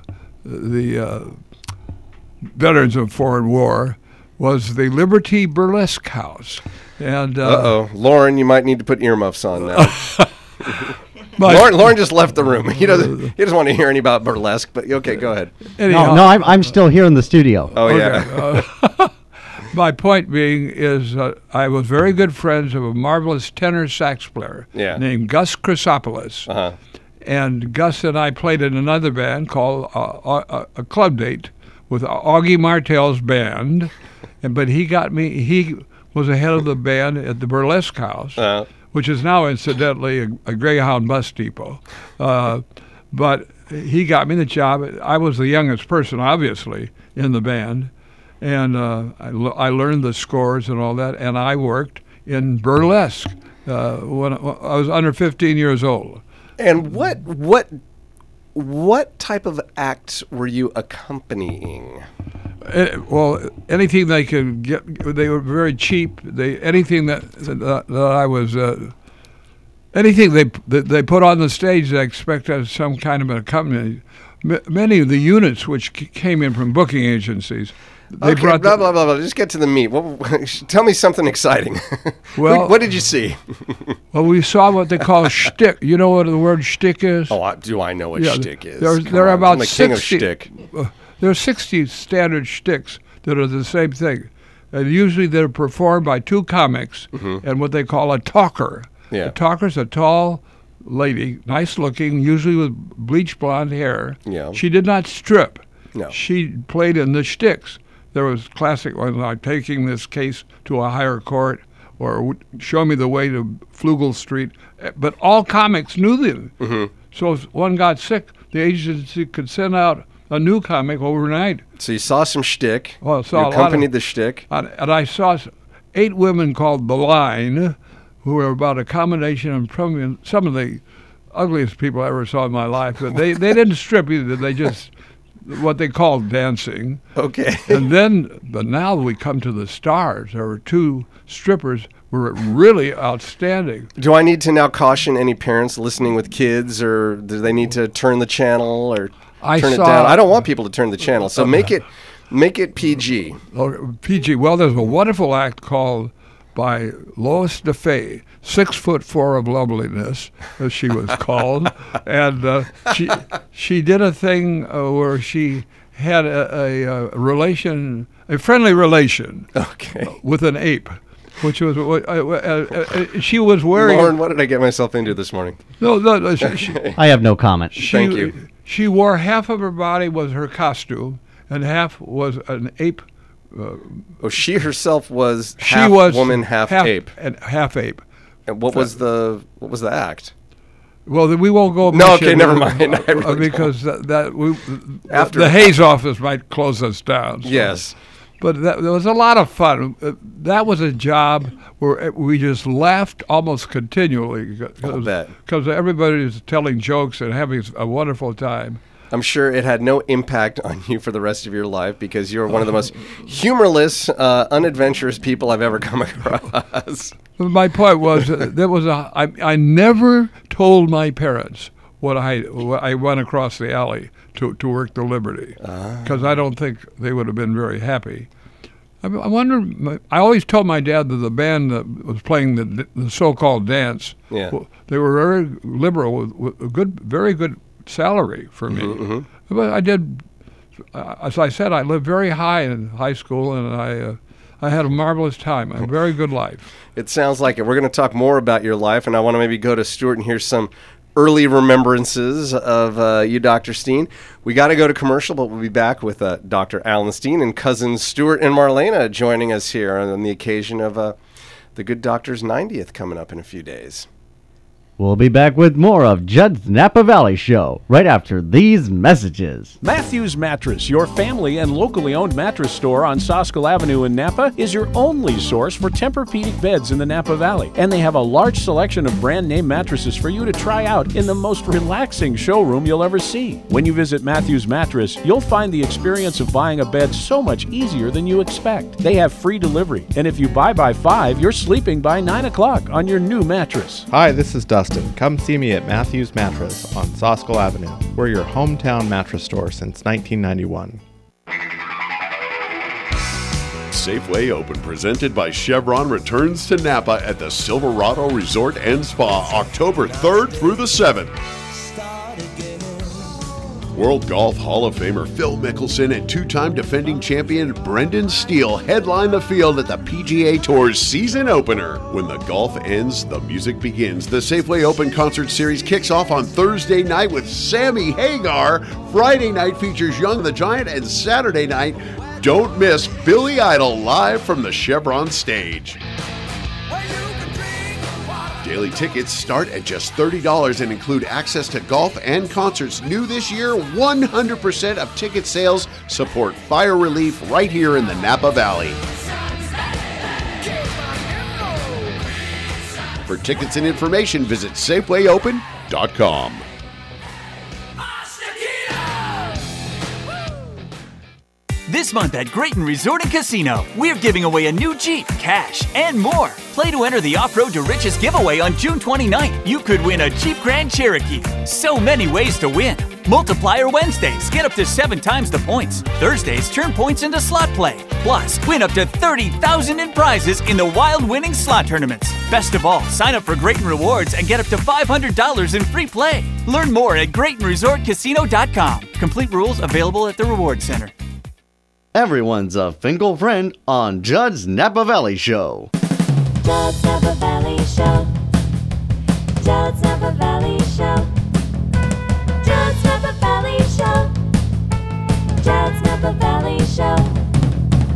Veterans of Foreign War was the Liberty Burlesque House. And Lauren, you might need to put earmuffs on now. Lauren just left the room. He doesn't want to hear any about burlesque, but okay, go ahead. Anyhow, no, I'm still here in the studio. Oh, okay. Yeah. My point being is I was very good friends of a marvelous tenor sax player named Gus Chrysopoulos. Uh-huh. And Gus and I played in another band called a club date with Augie Martell's band. But he was the head of the band at the Burlesque House. Uh-huh. Which is now, incidentally, a Greyhound bus depot. But he got me the job. I was the youngest person, obviously, in the band. And I learned the scores and all that. And I worked in burlesque when I was under 15 years old. And what type of acts were you accompanying? Well, anything they could get. They were very cheap. Anything that I was, anything they put on the stage, they expect as some kind of an accompaniment. Many of the units which came in from booking agencies, they brought blah blah blah. Just get to the meat. Tell me something exciting. Well, what did you see? Well, we saw what they call shtick. You know what the word shtick is? Oh, do I know what shtick is? There are about I'm the 60. King of shtick. There are 60 standard shticks that are the same thing. And usually they're performed by 2 comics and what they call a talker. Yeah. A talker's a tall lady, nice looking, usually with bleach blonde hair. Yeah. She did not strip. No. She played in the shticks. there was classic ones like taking this case to a higher court or show me the way to Flugel Street. But all comics knew them. Mm-hmm. So if one got sick, the agency could send out a new comic overnight. So you saw some shtick. Well, you accompanied the shtick. And I saw 8 women called The Line, who were about a combination of probably some of the ugliest people I ever saw in my life. But they didn't strip either. They just, what they called dancing. Okay. But now we come to the stars. There were 2 strippers who were really outstanding. Do I need to now caution any parents listening with kids, or do they need to turn the channel or turn it down? I don't want people to turn the channel, so make it PG. PG. Well, there's a wonderful act called by Lois DeFay, 6'4" of loveliness, as she was called, and she did a thing where she had a friendly relation, with an ape, which was she was wearing. Lauren, what did I get myself into this morning? No, I have no comment. Thank you. She wore half of her body was her costume, and half was an ape. She herself was half woman, half ape. And half ape. And what was the act? Well, we won't go. No, okay, never mind. Because after the Hayes office might close us down. So. Yes, but there was a lot of fun. That was a job where we just laughed almost continually because everybody was telling jokes and having a wonderful time. I'm sure it had no impact on you for the rest of your life because you're one of the most humorless, unadventurous people I've ever come across. My point was I never told my parents what I went across the alley to work the Liberty because I don't think they would have been very happy. I wonder. I always told my dad that the band that was playing the so-called dance, they were very liberal with a very good salary for me. Mm-hmm. But I did, as I said, I lived very high in high school, and I had a marvelous time, a very good life. It sounds like it. We're going to talk more about your life, and I want to maybe go to Stuart and hear some early remembrances of you, Dr. Steen. We got to go to commercial, but we'll be back with Dr. Alan Steen and cousins Stuart and Marlena joining us here on the occasion of the good doctor's 90th coming up in a few days. We'll be back with more of Judd's Napa Valley Show right after these messages. Matthews Mattress, your family and locally owned mattress store on Soskell Avenue in Napa, is your only source for Tempur-Pedic beds in the Napa Valley. And they have a large selection of brand name mattresses for you to try out in the most relaxing showroom you'll ever see. When you visit Matthews Mattress, you'll find the experience of buying a bed so much easier than you expect. They have free delivery, and if you buy by 5, you're sleeping by 9 o'clock on your new mattress. Hi, this is Dustin. Come see me at Matthews Mattress on Soskell Avenue. We're your hometown mattress store since 1991. Safeway Open, presented by Chevron, returns to Napa at the Silverado Resort and Spa October 3rd through the 7th. World Golf Hall of Famer Phil Mickelson and 2-time defending champion Brendan Steele headline the field at the PGA Tour's season opener. When the golf ends, the music begins. The Safeway Open Concert Series kicks off on Thursday night with Sammy Hagar. Friday night features Young the Giant, and Saturday night, don't miss Billy Idol live from the Chevron stage. Daily tickets start at just $30 and include access to golf and concerts. New this year, 100% of ticket sales support fire relief right here in the Napa Valley. For tickets and information, visit SafewayOpen.com. This month at Grayton Resort and Casino, we're giving away a new Jeep, cash, and more. Play to enter the Off-Road to Riches giveaway on June 29th. You could win a Jeep Grand Cherokee. So many ways to win. Multiplier Wednesdays, get up to 7 times the points. Thursdays, turn points into slot play. Plus, win up to $30,000 in prizes in the wild winning slot tournaments. Best of all, sign up for Grayton Rewards and get up to $500 in free play. Learn more at GraytonResortCasino.com. Complete rules available at the Reward Center. Everyone's a Finkel friend on Judd's Napa Valley Show. Judd's Napa Valley Show. Judd's Napa Valley Show. Judd's Napa Valley Show. Judd's Napa Valley Show.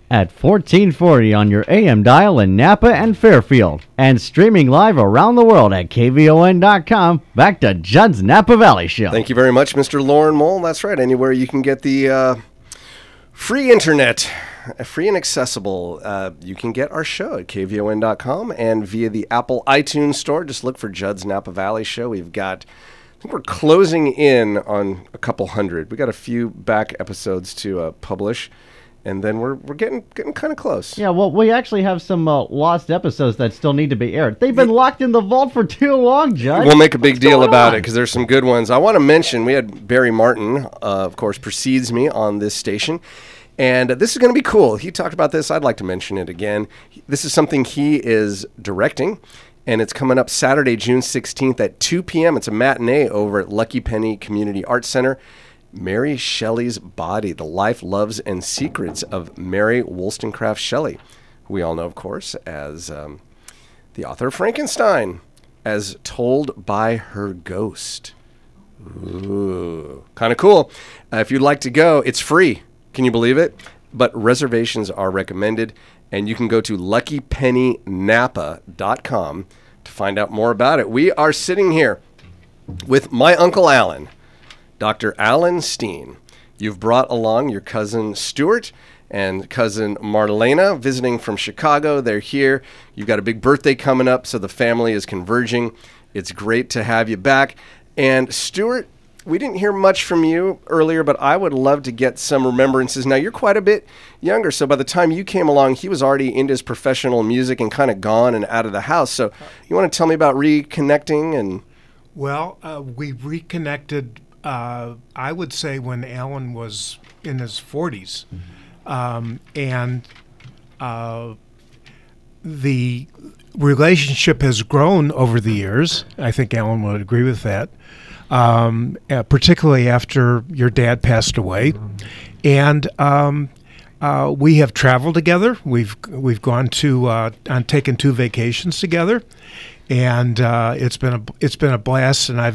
at 1440 on your AM dial in Napa and Fairfield, and streaming live around the world at KVON.com. Back to Judd's Napa Valley Show. Thank you very much, Mr. Lauren Mole. That's right. Anywhere you can get the free internet, free and accessible, you can get our show at KVON.com and via the Apple iTunes Store. Just look for Judd's Napa Valley Show. We've got, I think we're closing in on a couple hundred. We got a few back episodes to publish. And then we're getting kind of close. Yeah, well, we actually have some lost episodes that still need to be aired. They've been locked in the vault for too long, Judd. We'll make a big deal about it because there's some good ones. I want to mention we had Barry Martin, of course, precedes me on this station. And this is going to be cool. He talked about this. I'd like to mention it again. This is something he is directing. And it's coming up Saturday, June 16th at 2 p.m. It's a matinee over at Lucky Penny Community Arts Center. Mary Shelley's Body, The Life, Loves, and Secrets of Mary Wollstonecraft Shelley, who we all know, of course, as the author of Frankenstein, as told by her ghost. Ooh, kind of cool. If you'd like to go, it's free. Can you believe it? But reservations are recommended, and you can go to luckypennynapa.com to find out more about it. We are sitting here with my Uncle Alan, Dr. Alan Steen. You've brought along your cousin Stuart and cousin Marlena visiting from Chicago. They're here. You've got a big birthday coming up, so the family is converging. It's great to have you back. And Stuart, we didn't hear much from you earlier, but I would love to get some remembrances. Now, you're quite a bit younger, so by the time you came along, he was already into his professional music and kind of gone and out of the house. So you want to tell me about reconnecting? And Well, we reconnected I would say when Alan was in his 40s. The relationship has grown over the years. I think Alan would agree with that, particularly after your dad passed away. And we have traveled together. We've gone to taken 2 vacations together, and it's been a blast. And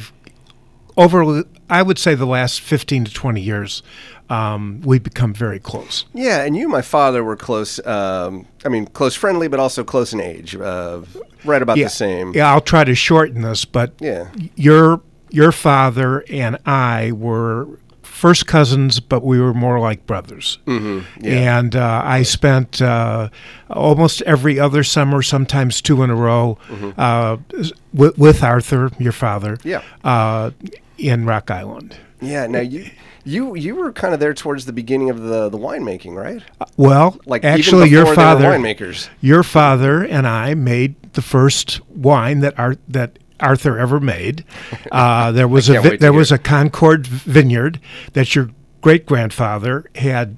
I would say the last 15 to 20 years, we've become very close. Yeah, and you and my father were close, close friendly, but also close in age, right about the same. Yeah, I'll try to shorten this, but your father and I were first cousins, but we were more like brothers. Mm-hmm. Yeah. And I spent almost every other summer, sometimes 2 in a row, with Arthur, your father, in Rock Island. Yeah. Now you were kind of there towards the beginning of the winemaking, right? Well, like actually, even your father, winemakers. Your father and I made the first wine that Arthur ever made. There was a Concord vineyard that your great grandfather had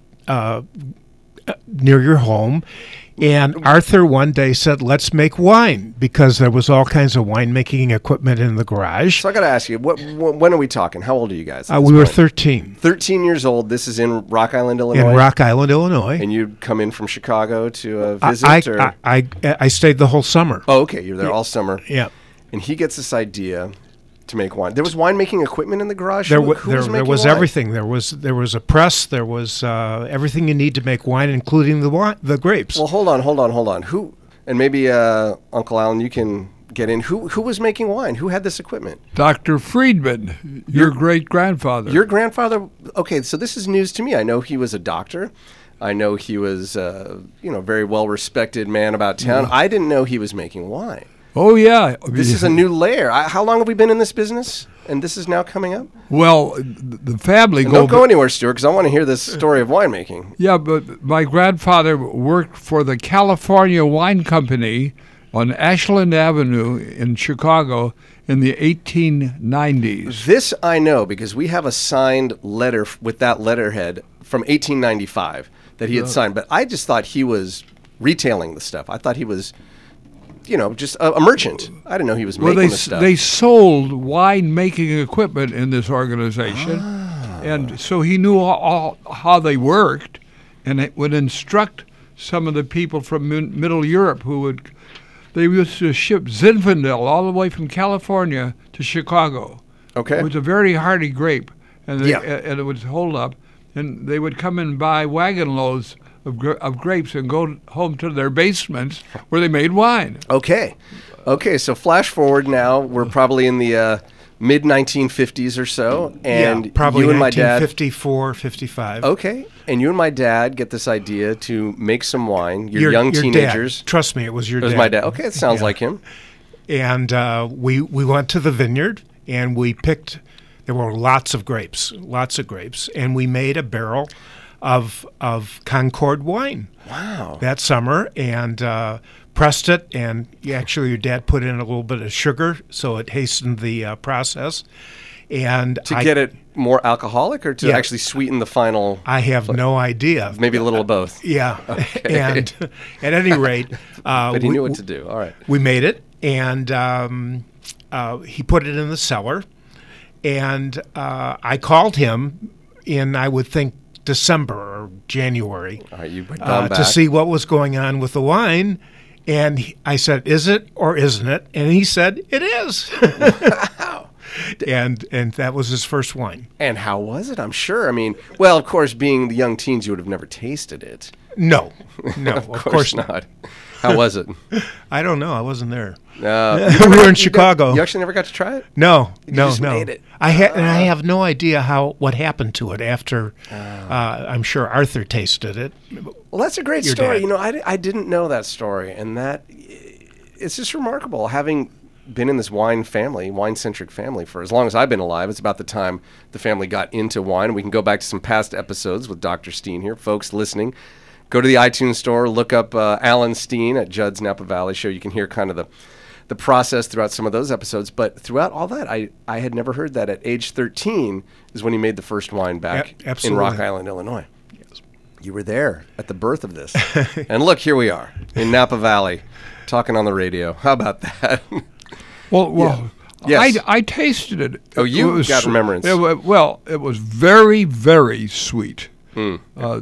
near your home. And Arthur one day said, "Let's make wine," because there was all kinds of winemaking equipment in the garage. So I got to ask you, when are we talking? How old are you guys? We were 13. 13 years old. This is in Rock Island, Illinois? In Rock Island, Illinois. And you'd come in from Chicago to visit? I stayed the whole summer. Oh, okay. You're there all summer. Yeah. And he gets this idea to make wine. There was winemaking equipment in the garage? There was wine? everything. There was a press. There was everything you need to make wine, including the grapes. Well, hold on. Who, and maybe Uncle Alan, you can get in. Who was making wine? Who had this equipment? Dr. Friedman, your great-grandfather. Your grandfather? Okay, so this is news to me. I know he was a doctor. I know he was very well-respected man about town. I didn't know he was making wine. Oh, yeah. This is a new layer. How long have we been in this business? And this is now coming up? Well, the family... Don't go anywhere, Stuart, because I want to hear this story of winemaking. Yeah, but my grandfather worked for the California Wine Company on Ashland Avenue in Chicago in the 1890s. This I know because we have a signed letter with that letterhead from 1895 that he had signed. But I just thought he was retailing the stuff. I thought he was... just a merchant. I didn't know he was making the stuff. They sold wine-making equipment in this organization, and so he knew all how they worked, and it would instruct some of the people from Middle Europe they used to ship Zinfandel all the way from California to Chicago. Okay. It was a very hardy grape, and it would hold up, and they would come and buy wagon loads of grapes and go home to their basements where they made wine. Okay, so flash forward now, we're probably in the mid 1950s or so, and probably you and my dad 1954, 55. Okay, and you and my dad get this idea to make some wine. You're young teenagers. Dad. Trust me, it was your dad. It was my dad. Okay, it sounds like him. And we went to the vineyard, and we picked. There were lots of grapes, and we made a barrel of Concord wine. Wow! That summer, and pressed it, and actually your dad put in a little bit of sugar, so it hastened the process. And to get it more alcoholic, or to actually sweeten the final? I have no idea. Maybe a little of both. Yeah. Okay. And at any rate, but he knew what to do. All right. We made it, and he put it in the cellar, and I called him in, I would think, December or January, all right, you've gone back to see what was going on with the wine. And I said, "Is it or isn't it?" And he said, "It is." Wow. And that was his first wine. And how was it? I'm sure. I mean, well, of course, being the young teens, you would have never tasted it. No, of course not. How was it? I don't know. I wasn't there. We were in Chicago. You actually never got to try it? No. You just made it. I have no idea what happened to it after. I'm sure Arthur tasted it. Well, that's a great story. Dad. You know, I didn't know that story, and it's just remarkable. Having been in this wine-centric family for as long as I've been alive, it's about the time the family got into wine. We can go back to some past episodes with Dr. Steen here. Folks listening, go to the iTunes store, look up Alan Steen at Judd's Napa Valley Show. You can hear kind of the process throughout some of those episodes. But throughout all that, I had never heard that at age 13 is when he made the first wine back in Rock Island, Illinois. Yes. You were there at the birth of this. And look, here we are in Napa Valley talking on the radio. How about that? Well, yes. I tasted it. Oh, you got remembrance. It was very, very sweet. They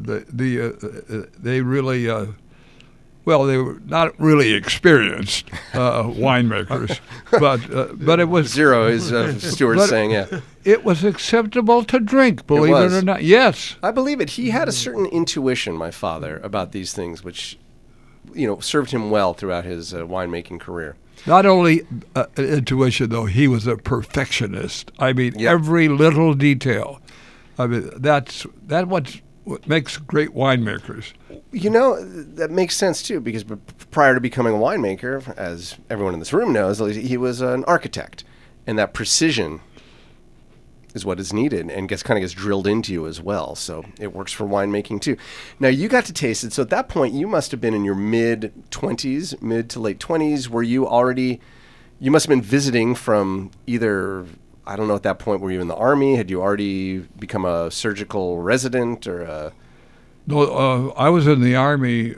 really, they were not really experienced winemakers, but it was zero. Is Stuart saying? Yeah, it was acceptable to drink. Believe it or not, yes, I believe it. He had a certain intuition, my father, about these things, which served him well throughout his winemaking career. Not only intuition, though, he was a perfectionist. I mean, every little detail. I mean, that's what makes great winemakers. You know, that makes sense, too, because prior to becoming a winemaker, as everyone in this room knows, he was an architect. And that precision is what is needed and gets drilled into you as well. So it works for winemaking, too. Now, you got to taste it. So at that point, you must have been in your mid-20s, mid to late 20s. Were you already – you must have been visiting from either – I don't know at that point, were you in the Army? Had you already become a surgical resident or a... No, I was in the Army.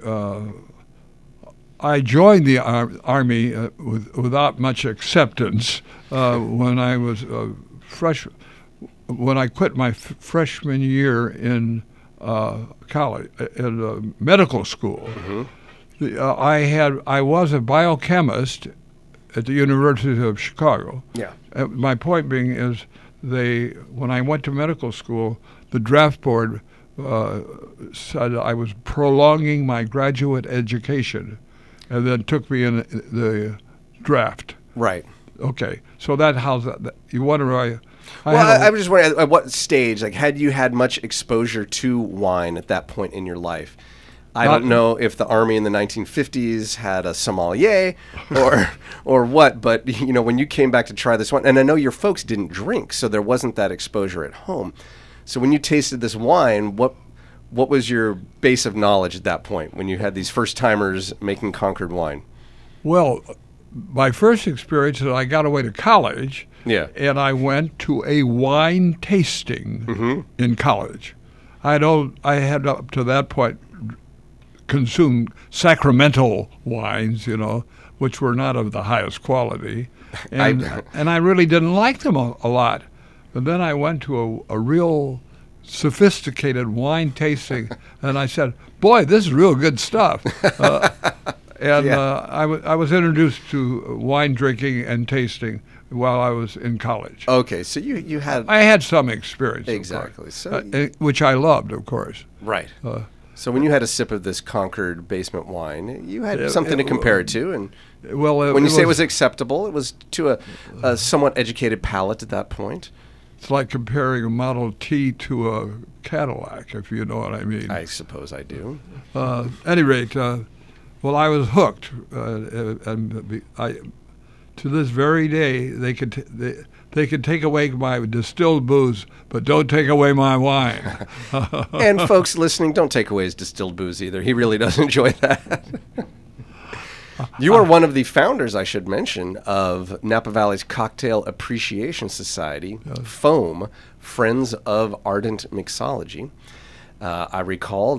I joined the Army without much acceptance when I was when I quit my freshman year in college, in medical school. Mm-hmm. I was a biochemist at the University of Chicago. Yeah. My point being is, when I went to medical school, the draft board said I was prolonging my graduate education, and then took me in the draft. Right. Okay. So how's that? You wonder I was just wondering, at what stage, had you had much exposure to wine at that point in your life? I don't know if the Army in the 1950s had a sommelier or what, but when you came back to try this wine, and I know your folks didn't drink, so there wasn't that exposure at home. So when you tasted this wine, what was your base of knowledge at that point when you had these first timers making Concord wine? Well, my first experience is I got away to college, and I went to a wine tasting in college. I had up to that point consumed sacramental wines, which were not of the highest quality, and I really didn't like them a lot. But then I went to a real sophisticated wine tasting, and I said, "Boy, this is real good stuff." I was introduced to wine drinking and tasting while I was in college. Okay, so you had... I had some experience. Exactly. Which I loved, of course. Right. So when you had a sip of this Concord basement wine, you had something to compare it to, and when you say it was acceptable, it was to a somewhat educated palate at that point. It's like comparing a Model T to a Cadillac, if you know what I mean. I suppose I do. At any rate, well, I was hooked, and to this very day, they could take away my distilled booze, but don't take away my wine. And folks listening, don't take away his distilled booze either. He really does enjoy that. You are one of the founders, I should mention, of Napa Valley's Cocktail Appreciation Society, FOAM, Friends of Ardent Mixology. I recall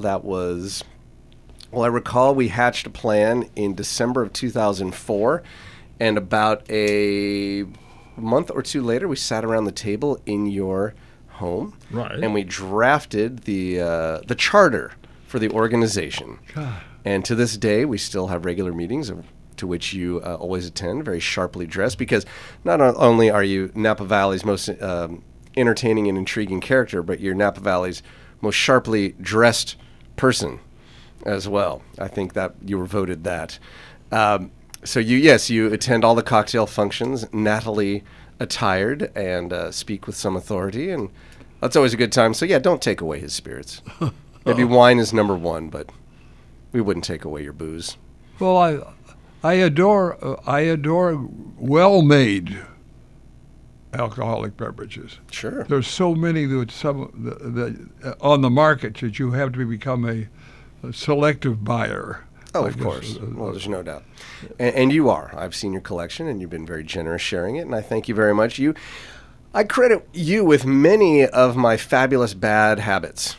we hatched a plan in December of 2004, and about a month or two later, we sat around the table in your home, right, and we drafted the charter for the organization. God. And to this day, we still have regular meetings to which you always attend, very sharply dressed, because not only are you Napa Valley's most entertaining and intriguing character, but you're Napa Valley's most sharply dressed person as well. I think that you were voted that. So you attend all the cocktail functions, Natalie attired, and speak with some authority, and that's always a good time. So don't take away his spirits. Maybe wine is number one, but we wouldn't take away your booze. Well, I adore well-made alcoholic beverages. Sure. There's so many on the market that you have to become a selective buyer. Oh, of course. Well, there's no doubt. And you are. I've seen your collection, and you've been very generous sharing it, and I thank you very much. I credit you with many of my fabulous bad habits.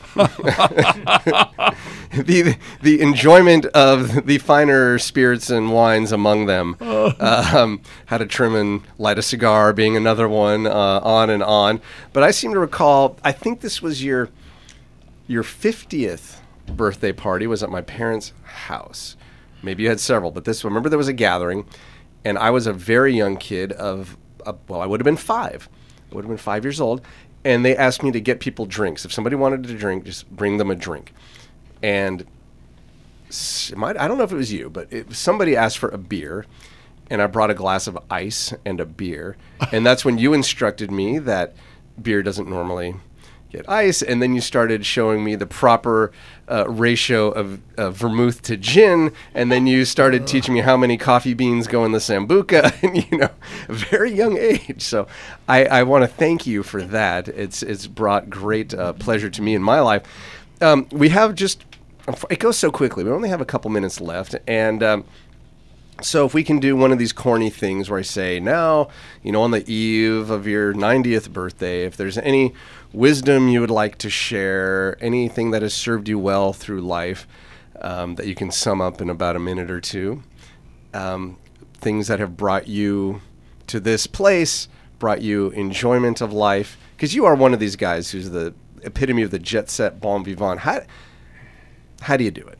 The enjoyment of the finer spirits and wines among them. How to trim and light a cigar being another one, on and on. But I seem to recall, I think this was your 50th birthday party was at my parents' house. Maybe you had several, but remember there was a gathering, and I was a very young kid I would have been 5. I would have been 5 years old, and they asked me to get people drinks. If somebody wanted to drink, just bring them a drink. And I don't know if it was you, but somebody asked for a beer, and I brought a glass of ice and a beer. And that's when you instructed me that beer doesn't normally get ice, and then you started showing me the proper ratio of vermouth to gin, and then you started teaching me how many coffee beans go in the Sambuca, and a very young age. So I want to thank you for that. It's brought great pleasure to me in my life. We have it goes so quickly. We only have a couple minutes left, and so if we can do one of these corny things where I say, now, on the eve of your 90th birthday, if there's any wisdom you would like to share, anything that has served you well through life, that you can sum up in about a minute or two, things that have brought you to this place, brought you enjoyment of life, because you are one of these guys who's the epitome of the jet set bon vivant. How do you do it?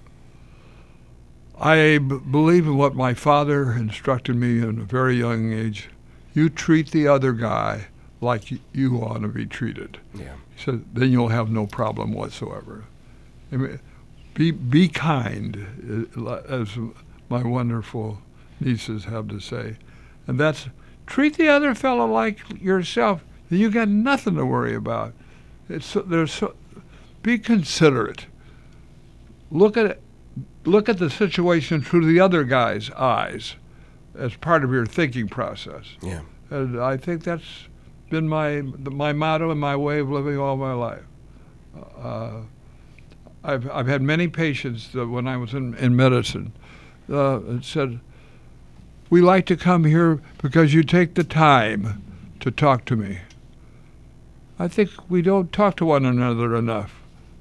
I believe in what my father instructed me in a very young age. You treat the other guy like you want to be treated. Yeah. He said, then you'll have no problem whatsoever. I mean, be kind, as my wonderful nieces have to say. And that's, treat the other fellow like yourself. You got nothing to worry about. Be considerate. Look at the situation through the other guy's eyes as part of your thinking process. Yeah. And I think that's been my motto and my way of living all my life. I've had many patients when I was in medicine that said, we like to come here because you take the time to talk to me. I think we don't talk to one another enough.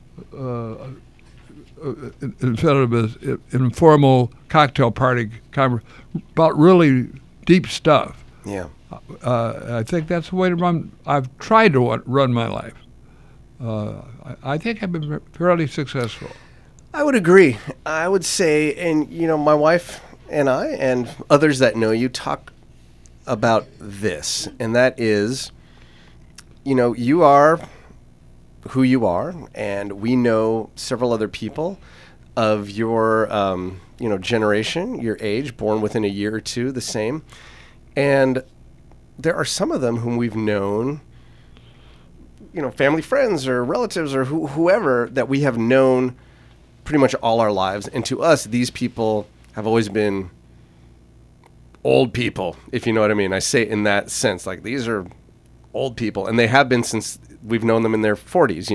Instead of an informal cocktail party about really deep stuff. Yeah. I think that's the way to run. I've tried to run my life. I think I've been fairly successful. I would agree. I would say, and my wife and I and others that know you talk about this, and that is, you are who you are, and we know several other people of your generation, your age, born within a year or two, the same. And there are some of them whom we've known, family friends or relatives or whoever that we have known pretty much all our lives. And to us, these people have always been old people, if you know what I mean. I say it in that sense, like these are old people, and they have been since we've known them in their 40s,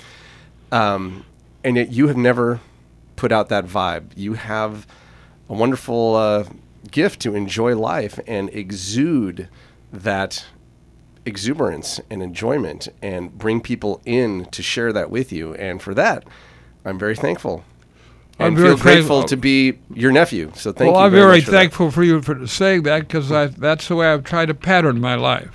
and yet you have never put out that vibe. You have a wonderful gift to enjoy life and exude that exuberance and enjoyment and bring people in to share that with you. And for that, I'm very thankful. And feel grateful to be your nephew. So thank you. Well, I'm very very much for thankful for you for saying that, because that's the way I've tried to pattern my life.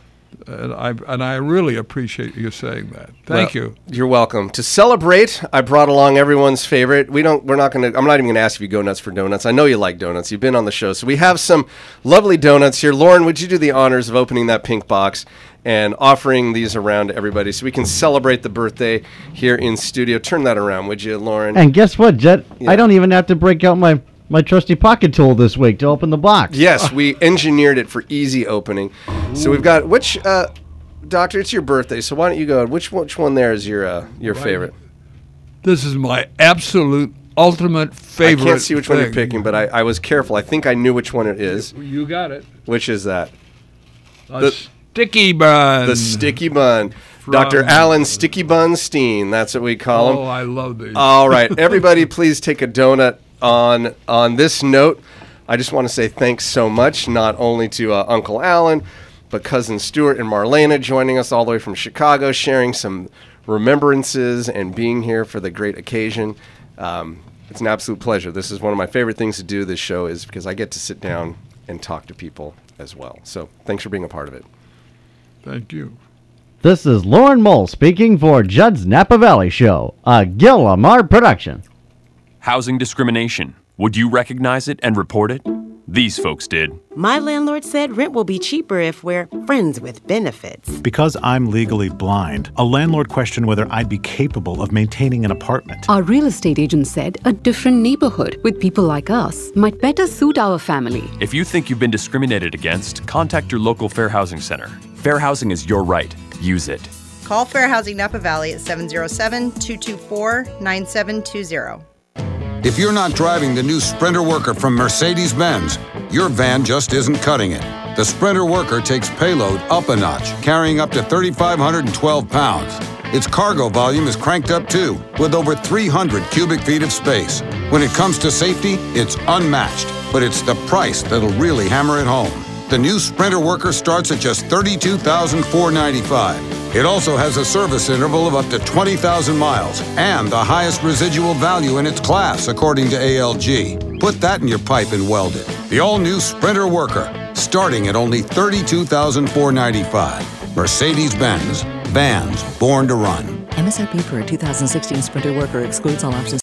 And I really appreciate you saying that. Thank you. You're welcome. To celebrate, I brought along everyone's favorite. I'm not even going to ask if you go nuts for donuts. I know you like donuts. You've been on the show. So we have some lovely donuts here. Lauren, would you do the honors of opening that pink box and offering these around to everybody so we can celebrate the birthday here in studio? Turn that around, would you, Lauren? And guess what, Jet? Yeah. I don't even have to break out my trusty pocket tool this week to open the box. Yes, we engineered it for easy opening. So we've got, Doctor, it's your birthday, so why don't you go? Which one there is your favorite? This is my absolute ultimate favorite. I can't see which one you're picking, but I was careful. I think I knew which one it is. You got it. Which is that? The Sticky Bun. The Sticky Bun. Dr. Alan Sticky Bun Steen, that's what we call him. Oh, I love these. All right, everybody please take a donut on this note. I just want to say thanks so much, not only to Uncle Alan, but Cousin Stuart and Marlena joining us all the way from Chicago, sharing some remembrances and being here for the great occasion. It's an absolute pleasure. This is one of my favorite things to do, this show, is because I get to sit down and talk to people as well. So thanks for being a part of it. Thank you. This is Lauren Mole speaking for Judd's Napa Valley Show, a Gil Lamar production. Housing discrimination. Would you recognize it and report it? These folks did. My landlord said rent will be cheaper if we're friends with benefits. Because I'm legally blind, a landlord questioned whether I'd be capable of maintaining an apartment. Our real estate agent said a different neighborhood with people like us might better suit our family. If you think you've been discriminated against, contact your local Fair Housing Center. Fair housing is your right. Use it. Call Fair Housing Napa Valley at 707-224-9720. If you're not driving the new Sprinter Worker from Mercedes-Benz, your van just isn't cutting it. The Sprinter Worker takes payload up a notch, carrying up to 3,512 pounds. Its cargo volume is cranked up too, with over 300 cubic feet of space. When it comes to safety, it's unmatched, but it's the price that'll really hammer it home. The new Sprinter Worker starts at just $32,495. It also has a service interval of up to 20,000 miles and the highest residual value in its class, according to ALG. Put that in your pipe and weld it. The all-new Sprinter Worker, starting at only $32,495. Mercedes-Benz. Vans born to run. MSRP for a 2016 Sprinter Worker excludes all options.